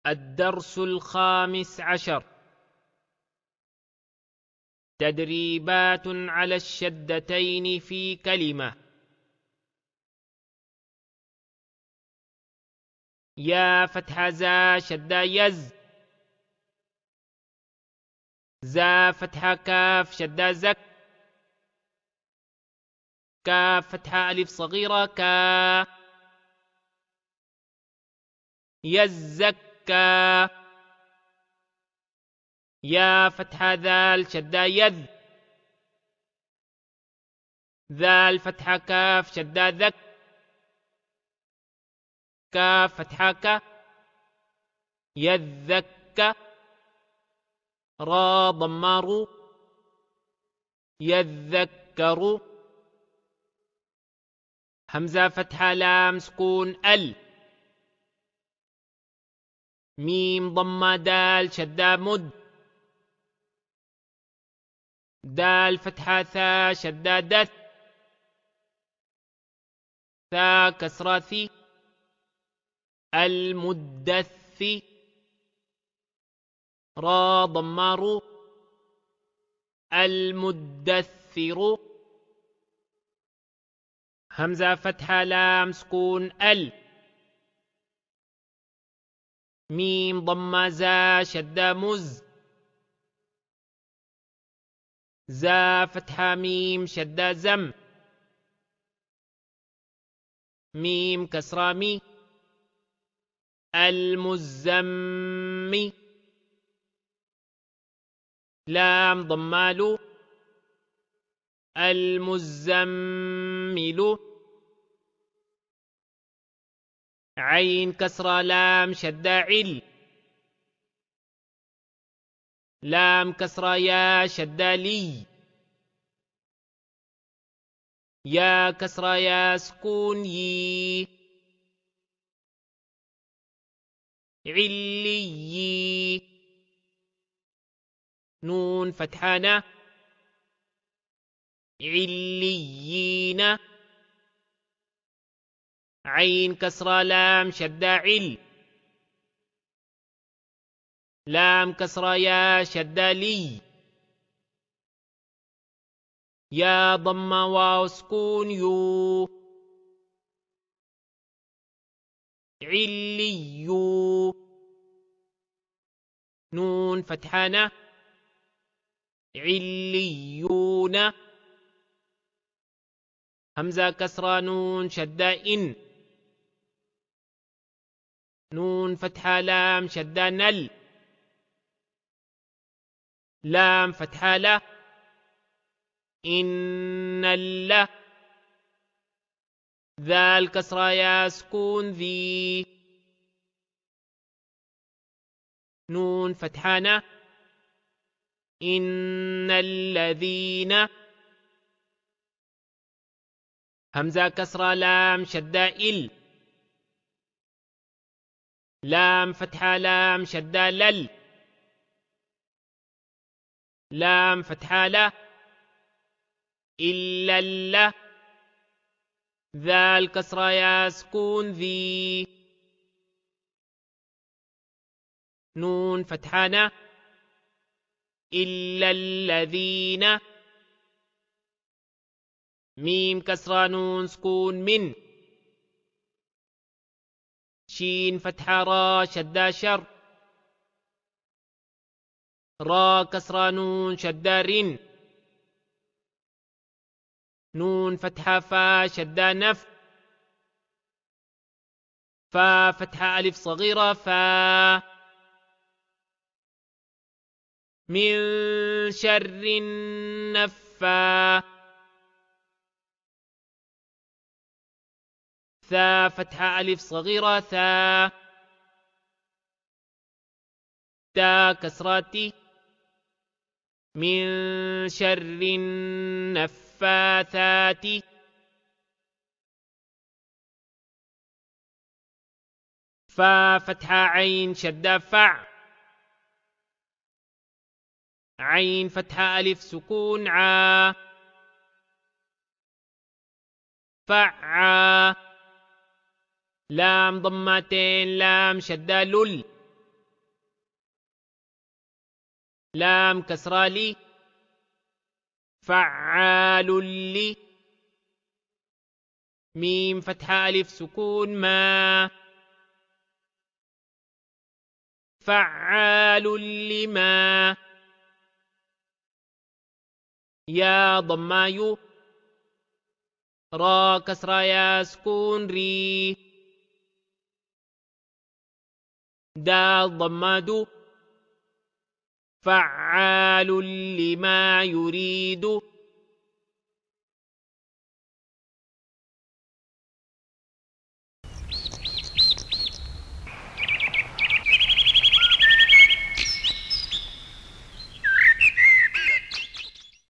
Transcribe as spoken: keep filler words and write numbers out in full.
الدرس الخامس عشر. تدريبات على الشدتين في كلمة. يا فتح زا شدة يز. زا فتح كاف شدة زك. كاف فتح ألف صغيرة كا. يزكا. يا فتح ذال شدة يذ. ذال فتح كاف شدة ذك. كاف فتح ك. يذك. را ضمار. يذكر. همزة فتح لام سكون ال. ميم ضمة دال شدة مد. دال فتحة ثا شدة دث. ثا كسرة ثي. المدث. را ضمار. المدثر. همزة فتحة لام سكون ال. ميم ضمة زا شدة مز. زا فتحة ميم شدة زم. ميم كسرة مي. المزم. لام ضمالو. المزمل. عين كسرة لام شدة عل. لام كسرة يا شدة لي. يا كسرة يا سكون يي. علي. نون فتحانة. عليين. عين كسرة لام شدة عل. لام كسرة يا شدة لي. يا ضمة واو سكون يو. عليو. نون فتحانة. عليون. همزة كسرة نون شدة إن. نون فتحة لام شدة نل. لام فتحة له. إن الل. ذال كسرة يا سكون ذي. نون فتحانة. إن الذين. همزة كسرة لام شدة إل. لام فتحة لام شدة لل. لام فتحة له. إلا الل. ذال كسرة يا سكون ذي. نون فتحانة. إلا الذين. ميم كسرة نون سكون من. شين فتحة را شدة شر. را كسرة نون شدة رن. نون فتحة فا شدة نف. فا فتحة ألف صغيرة فا. من شر النفا. ثا فتحة ألف صغيرة ثا. تا كسراتي. من شر النفاثات. فا فتحة عين شدة فع. عين فتحة ألف سكون عا. فعا. لام ضمتين لام شدة لل. لام كسرة لي فعال لي ميم فتحة ألف سكون ما فعال لما يا ضماي را كسرة يا سكون ري دال ضماد فعال لما يريد